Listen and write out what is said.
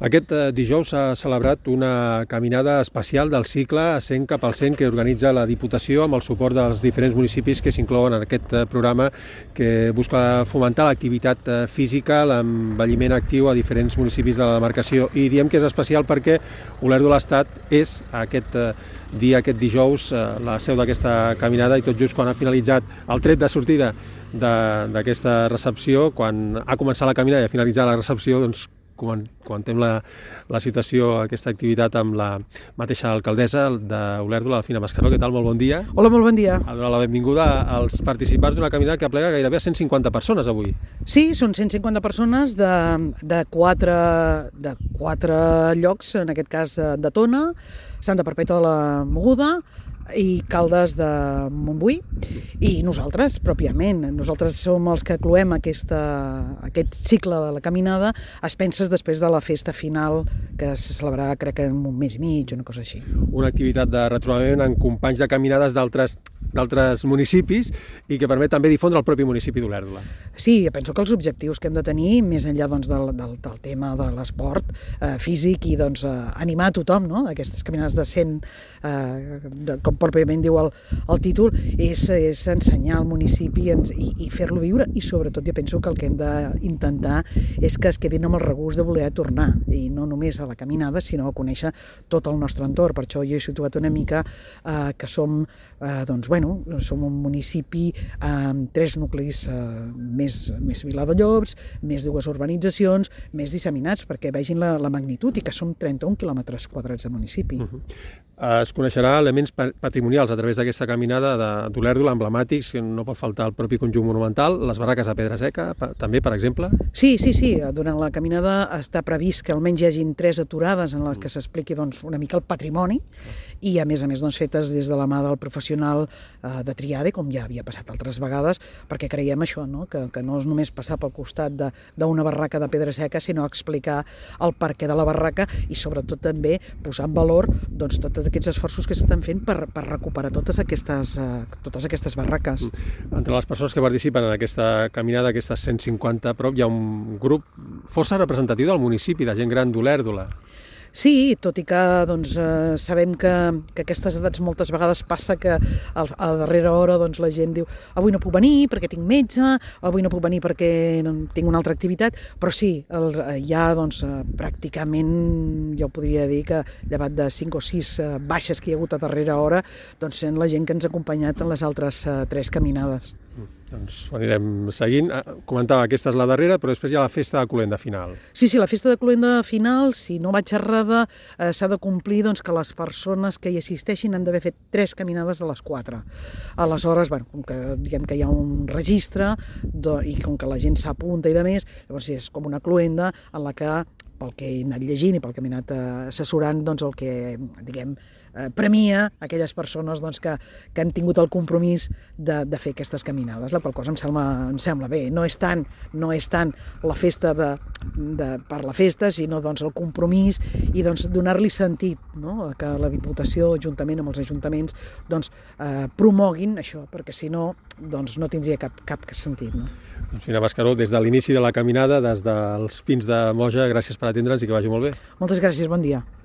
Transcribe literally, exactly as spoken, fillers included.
Aquest eh, dijous s'ha celebrat una caminada especial del cicle cent cap al cent que organitza la Diputació amb el suport dels diferents municipis que s'inclouen en aquest eh, programa que busca fomentar l'activitat eh, física, l'envelliment actiu a diferents municipis de la demarcació. I diem que és especial perquè Olèrdola de l'Estat és aquest eh, dia, aquest dijous, eh, la seu d'aquesta caminada, i tot just quan ha finalitzat el tret de sortida d'aquesta recepció, quan ha començat la caminada i ha finalitzat la recepció, doncs comentem la, la situació, aquesta activitat amb la mateixa alcaldessa d'Olèrdola, la Fina Mascaró. Què tal? Molt bon dia. Hola, molt bon dia. A donar la benvinguda als participants d'una caminada que aplega gairebé a cent cinquanta persones avui. Sí, són cent cinquanta persones de, de, quatre, de quatre llocs, en aquest cas de Tona, Santa Perpètua de la Mogoda i Caldes de Montbui, i nosaltres, pròpiament. Nosaltres som els que cloem aquesta, aquest cicle de la caminada a expenses després de la festa final que se celebrarà, crec que en un mes i mig, una cosa així. Una activitat de retrobament amb companys de caminades d'altres d'altres municipis i que permet també difondre el propi municipi d'Olèrdola. Sí, penso que els objectius que hem de tenir, més enllà doncs, del, del, del tema de l'esport eh, físic i doncs, eh, animar a tothom, no? Aquestes caminades de cent, eh, de, com pròpiament diu el, el títol, és, és ensenyar al municipi i, i fer-lo viure, i sobretot jo penso que el que hem d'intentar és que es quedin amb el regust de voler tornar, i no només a la caminada, sinó a conèixer tot el nostre entorn. Per això jo he situat una mica eh, que som, eh, doncs, bueno, som un municipi amb tres nuclis eh, més, més Viladellops, més dues urbanitzacions, més disseminats, perquè vegin la, la magnitud, i que som trenta-un quilòmetres quadrats de municipi. Uh-huh. Es coneixerà elements patrimonials a través d'aquesta caminada d'Olèrdola, emblemàtics, que no pot faltar el propi conjunt monumental, les barraques de pedra seca, també, per exemple? Sí, sí, sí. Durant la caminada està previst que almenys hi hagin tres aturades en les que s'expliqui doncs, una mica el patrimoni, i a més a més doncs, fetes des de la mà del professional eh, de Triade, com ja havia passat altres vegades, perquè creiem això, no? que, que no és només passar pel costat d'una barraca de pedra seca, sinó explicar el perquè de la barraca i sobretot també posar en valor doncs, tots aquests esforços que s'estan fent per, per recuperar totes aquestes, eh, totes aquestes barraques. Entre les persones que participen en aquesta caminada, aquestes cent cinquanta prop, hi ha un grup força representatiu del municipi, de gent gran d'Olèrdola. Sí, tot i que doncs, eh, sabem que, que aquestes edats moltes vegades passa que a, a darrera hora doncs, la gent diu avui no puc venir perquè tinc metge, avui no puc venir perquè tinc una altra activitat, però sí, el, hi ha doncs, pràcticament, jo podria dir que llevat de cinc o sis baixes que hi ha hagut a darrera hora, doncs sent la gent que ens ha acompanyat en les altres uh, tres caminades. Doncs ho anirem seguint. Comentava, aquesta és la darrera, però després hi ha la festa de Cluenda final. Sí, sí, la festa de Cluenda final, si no vaig errada, eh, s'ha de complir doncs, que les persones que hi assisteixin han d'haver fet tres caminades de les quatre. Aleshores, bueno, com que diguem que hi ha un registre do, i com que la gent s'apunta i de més, llavors és com una cluenda en la que, pel que he anat llegint i pel que m'he anat assessorant, doncs el que, diguem, eh, premia aquelles persones doncs, que, que han tingut el compromís de, de fer aquestes caminades, la qual cosa em sembla, em sembla bé. No és tant, no és tant la festa de, de, per la festa, sinó doncs, el compromís i doncs, donar-li sentit, no? Que la Diputació, juntament amb els ajuntaments, doncs, eh, promoguin això, perquè si no, doncs, no tindria cap, cap sentit. No? Doncs Fina Mascaró, des de l'inici de la caminada, des dels Pins de Moja, gràcies per atendre'ns i que vagi molt bé. Moltes gràcies, bon dia.